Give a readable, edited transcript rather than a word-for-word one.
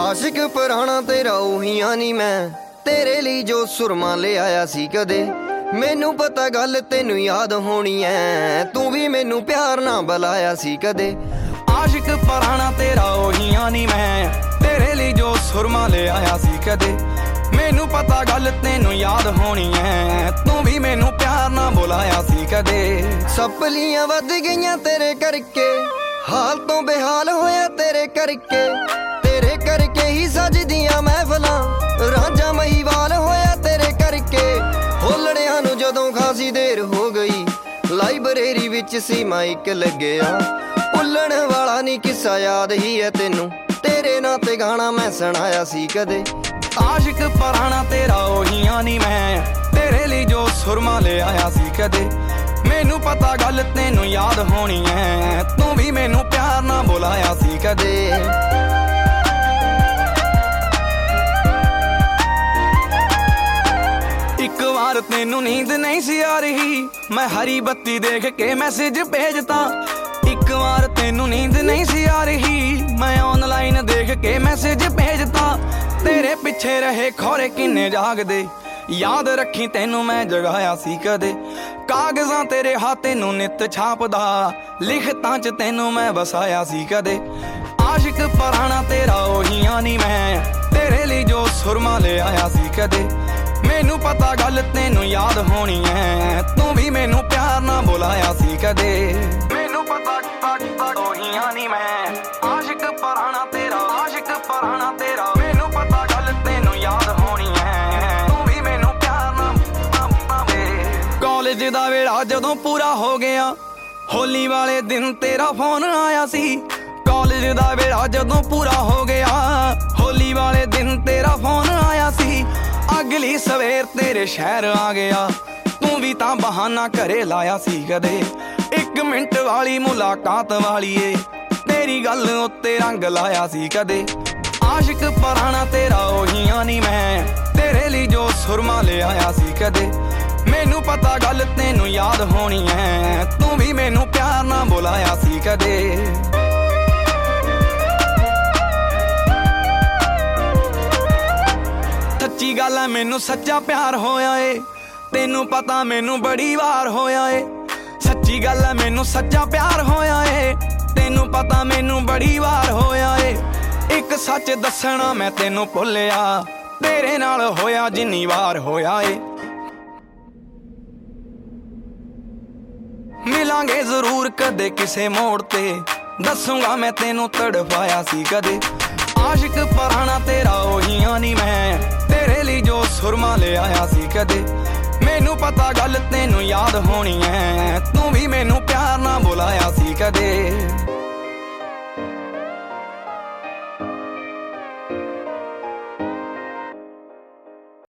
ਆਸ਼ਿਕ ਪੁਰਾਣਾ ਤੇਰਾ ਉਹੀਆਂ ਨੀ ਮੈਂ, ਤੇਰੇ ਲਈ ਜੋ ਸੁਰਮਾ ਲੈ ਆਇਆ ਸੀ ਕਦੇ। ਮੈਨੂੰ ਪਤਾ ਗੱਲ ਤੈਨੂੰ ਯਾਦ ਹੋਣੀ ਐ, ਤੂੰ ਵੀ ਮੈਨੂੰ ਪਿਆਰ ਨਾਲ ਬੁਲਾਇਆ ਸੀ ਕਦੇ। ਆਸ਼ਿਕ ਪੁਰਾਣਾ ਤੇਰਾ ਉਹੀਆਂ ਨੀ ਮੈਂ, ਤੇਰੇ ਲਈ ਜੋ ਸੁਰਮਾ ਲੈ ਆਇਆ ਸੀ ਕਦੇ। ਮੈਨੂੰ ਪਤਾ ਗੱਲ ਤੈਨੂੰ ਯਾਦ ਹੋਣੀ ਐ, ਤੂੰ ਵੀ ਮੈਨੂੰ ਪਿਆਰ ਨਾਲ ਬੁਲਾਇਆ ਸੀ ਕਦੇ। ਸਪਲੀਆਂ ਵੱਧ ਗਈਆਂ ਤੇਰੇ ਕਰਕੇ, ਹਾਲ ਤੋਂ ਬੇਹਾਲ ਹੋਇਆ ਤੇਰੇ ਕਰਕੇ। ਤੇਰੇ ਕਰਕੇ ਹੀ ਸਜਦੀਆਂ ਮਹਿਫਲਾਂ, ਰਾਂਝਾ ਮਹੀਵਾਲ ਹੋਇਆ ਤੇਰੇ ਕਰਕੇ। ਹੋਲੜਿਆਂ ਨੂੰ ਜਦੋਂ ਖਾਸੀ ਦੇਰ ਹੋ ਗਈ, ਲਾਇਬ੍ਰੇਰੀ ਵਿੱਚ ਸੀ ਮਾਈਕ ਲੱਗਿਆ। ਭੁੱਲਣ ਵਾਲਾ ਨੀ ਕਿੱਸਾ ਯਾਦ ਹੀ ਹੈ ਤੈਨੂੰ, ਤੇਰੇ ਨਾਂ ਤੇ ਗਾਣਾ ਮੈਂ ਸੁਣਾਇਆ ਸੀ ਕਦੇ। ਆਸ਼ਿਕ ਪੁਰਾਣਾ ਤੇਰਾ ਉਹੀਆਂ ਨੀ ਮੈਂ, ਤੇਰੇ ਲਈ ਜੋ ਸੁਰਮਾ ਲੈ ਆਇਆ ਸੀ ਕਦੇ। ਮੈਨੂੰ ਪਤਾ ਗੱਲ ਤੈਨੂੰ ਯਾਦ ਹੋਣੀ ਐ, ਤੂੰ ਵੀ ਮੈਨੂੰ ਪਿਆਰ ਨਾਲ ਬੁਲਾਇਆ ਸੀ ਕਦੇ। ਇੱਕ ਵਾਰ ਤੈਨੂੰ ਨੀਂਦ ਨਹੀਂ ਸੀ ਆ ਰਹੀ, ਮੈਂ ਹਰੀ ਬੱਤੀ ਦੇਖ ਕੇ ਮੈਸੇਜ ਭੇਜਤਾ। ਇੱਕ ਵਾਰ ਤੈਨੂੰ ਨੀਂਦ ਨਹੀਂ ਸੀ ਆ ਰਹੀ, ਮੈਂ ਆਨਲਾਈਨ ਦੇਖ ਕੇ ਮੈਸੇਜ ਭੇਜਤਾ। ਤੇਰੇ ਪਿੱਛੇ ਰਹੇ ਖੌਰੇ ਕਿੰਨੇ ਜਾਗਦੇ, ਯਾਦ ਰੱਖੀ ਤੈਨੂੰ ਮੈਂ ਜਗਾਇਆ ਸੀ ਕਦੇ। ਕਾਗਜ਼ਾਂ ਤੇਰੇ ਹੱਥ ਨੂੰ ਨਿੱਤ ਛਾਪਦਾ, ਲਿਖਤਾਂ 'ਚ ਤੈਨੂੰ ਮੈਂ ਵਸਾਇਆ ਸੀ ਕਦੇ। ਆਸ਼ਿਕ ਪੁਰਾਣਾ ਤੇਰਾ ਉਹੀਆਂ ਨੀ ਮੈਂ, ਤੇਰੇ ਲਈ ਜੋ ਸੁਰਮਾ ਲੈ ਆਇਆ ਸੀ ਕਦੇ। ਮੈਨੂੰ ਪਤਾ ਗੱਲ ਤੈਨੂੰ ਯਾਦ ਹੋਣੀ ਐ, ਤੂੰ ਵੀ ਮੈਨੂੰ ਪਿਆਰ ਨਾਲ ਬੁਲਾਇਆ ਸੀ ਕਦੇ। ਮੈਨੂੰ ਪਤਾ ਉਹੀਆਂ ਨੀ ਮੈਂ, ਆਸ਼ਿਕ ਪੁਰਾਣਾ ਤੇਰਾ, ਆਸ਼ਿਕ ਪੁਰਾਣਾ ਤੇਰਾ। ਮੈਨੂੰ ਪਤਾ ਗੱਲ ਤੈਨੂੰ ਯਾਦ ਹੋਣੀ ਐ, ਤੂੰ ਵੀ ਮੈਨੂੰ ਪਿਆਰ ਨਾਲ। ਕਾਲਜ ਦਾ ਵੇਲਾ ਜਦੋਂ ਪੂਰਾ ਹੋ ਗਿਆ, ਹੋਲੀ ਵਾਲੇ ਦਿਨ ਤੇਰਾ ਫੋਨ ਆਇਆ ਸੀ। ਕਾਲਜ ਦਾ ਵੇਲਾ ਜਦੋਂ ਪੂਰਾ ਹੋ ਗਿਆ, ਹੋਲੀ ਵਾਲੇ ਦਿਨ ਤੇਰਾ ਫੋਨ ਆਇਆ ਸੀ। ਅਗਲੀ ਸਵੇਰ ਤੇਰੇ ਸ਼ਹਿਰ ਆ ਗਿਆ, ਤੂੰ ਵੀ ਤਾਂ ਬਹਾਨਾ ਘਰੇ ਲਾਇਆ ਸੀ ਕਦੇ। 1 ਮਿੰਟ ਵਾਲੀ ਮੁਲਾਕਾਤ ਵਾਲੀ ਏ, ਤੇਰੀ ਗੱਲ ਉੱਤੇ ਰੰਗ ਲਾਇਆ ਸੀ ਕਦੇ। ਆਸ਼ਿਕ ਪੁਰਾਣਾ ਤੇਰਾ ਉਹੀਆਂ ਨੀ ਮੈਂ, ਤੇਰੇ ਲਈ ਜੋ ਸੁਰਮਾ ਲੈ ਆਇਆ ਸੀ ਕਦੇ। ਮੈਨੂੰ ਪਤਾ ਗੱਲ ਤੈਨੂੰ ਯਾਦ ਹੋਣੀ ਐ, ਤੂੰ ਵੀ ਮੈਨੂੰ ਪਿਆਰ ਨਾਲ ਬੁਲਾਇਆ ਸੀ ਕਦੇ। ਸੱਚੀ ਗੱਲ ਐ ਮੈਨੂੰ ਸੱਚਾ ਪਿਆਰ ਹੋਇਆ ਏ, ਤੈਨੂੰ ਪਤਾ ਮੈਨੂੰ ਬੜੀ ਵਾਰ ਹੋਇਆ ਏ। ਸੱਚੀ ਗੱਲ ਐ ਮੈਨੂੰ ਸੱਚਾ ਪਿਆਰ ਹੋਇਆ ਏ, ਤੈਨੂੰ ਪਤਾ ਮੈਨੂੰ ਬੜੀ ਵਾਰ ਹੋਇਆ ਏ। ਇੱਕ ਸੱਚ ਦੱਸਣਾ ਮੈਂ ਤੈਨੂੰ ਭੁੱਲਿਆ, ਤੇਰੇ ਨਾਲ ਹੋਇਆ ਜਿੰਨੀ ਵਾਰ ਹੋਇਆ ਏ। ਮਿਲਾਂਗੇ ਜ਼ਰੂਰ ਕਦੇ ਕਿਸੇ ਮੋੜ ਤੇ, ਦੱਸੂਗਾ ਮੈਂ ਤੈਨੂੰ ਤੜਫਾਇਆ ਸੀ ਕਦੇ। ਆਸ਼ਿਕ ਪੁਰਾਣਾ ਤੇਰਾ ਉਹੀਆਂ ਨੀ ਮੈਂ, ਤੇਰੇ ਲਈ ਜੋ ਸੁਰਮਾ ਲੈ ਆਇਆ ਸੀ ਕਦੇ। ਮੈਨੂੰ ਪਤਾ ਗੱਲ ਤੈਨੂੰ ਯਾਦ ਹੋਣੀ ਐ, ਤੂੰ ਵੀ ਮੈਨੂੰ ਪਿਆਰ ਨਾਲ